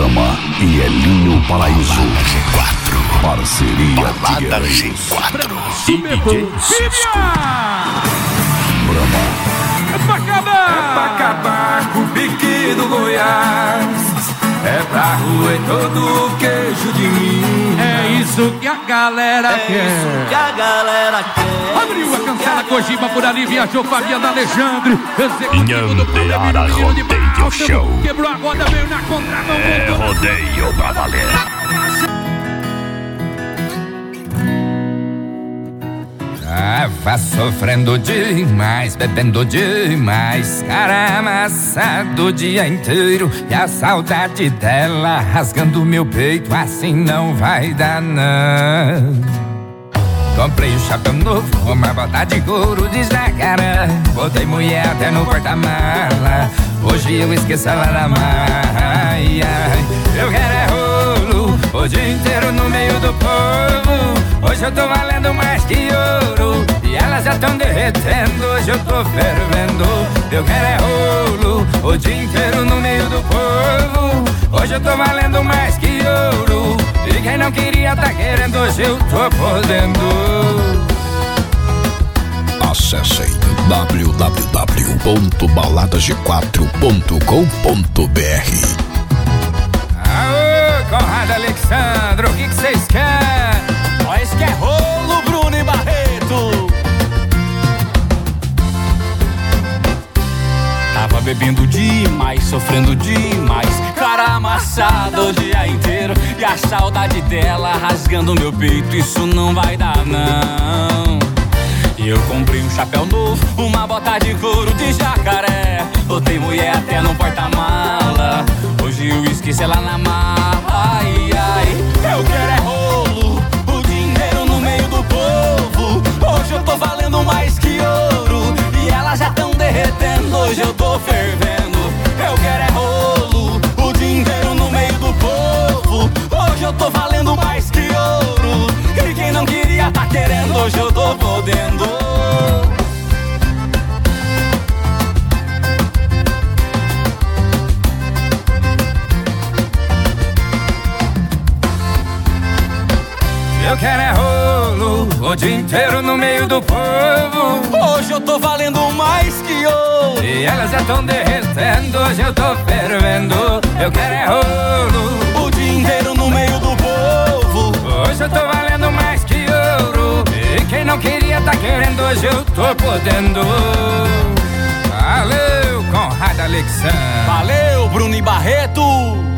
Brahma e Elinho Paraíso. G4. Parceria Balada G4. E DJ Cisco. Brahma. É pra acabar com o pique do Goiás. É pra roer todo o queijo de mim. É isso que a galera quer. É isso que a galera quer. Abriu a cancela Cojiba por ali, viajou Fabiano Alexandre. Nhambeara Rodeio Show. Quebrou a roda, veio na contramão. É rodeio pra valer. Tava sofrendo demais, bebendo demais, cara amassado o dia inteiro. E a saudade dela rasgando meu peito, assim não vai dar não. Comprei um chapéu novo, uma bota de couro de jacaré. Botei mulher até no porta-mala, hoje eu esqueço ela na maia. Eu quero é rolo, o dia inteiro no meio do povo. Hoje eu tô valendo mais que ouro, e elas já tão derretendo, hoje eu tô fervendo. Eu quero é rolo, o dia inteiro no meio do povo. Hoje eu tô valendo mais que ouro, e quem não queria tá querendo, hoje eu tô podendo. Acessem www.baladag4.com.br. Aô, Conrado Alexandre, o que vocês querem? Nós que é rolo, Bruno e Barreto. Tava bebendo demais, sofrendo demais, cara amassada o dia inteiro. E a saudade dela rasgando meu peito, isso não vai dar não. E eu comprei um chapéu novo, uma bota de couro de jacaré. Botei mulher até no porta-mala, hoje eu esqueci ela na mala. Ai, ai, eu quero é rolo, o dia inteiro no meio do povo. Hoje eu tô valendo mais que ouro, e elas já tão derretendo, hoje eu tô fervendo. Eu quero é rolo, o dia inteiro no meio do povo. Hoje eu tô valendo mais que ouro, e quem não queria tá querendo, hoje eu tô podendo. Eu quero é rolo, o dia inteiro no meio do povo. Hoje eu tô valendo mais que ouro, e elas já tão derretendo, hoje eu tô fervendo. Eu quero é rolo, o dia inteiro no meio do povo. hoje eu tô valendo mais que ouro, e quem não queria tá querendo, hoje eu tô podendo. Valeu, Conrado Alexandre. Valeu, Bruno e Barreto.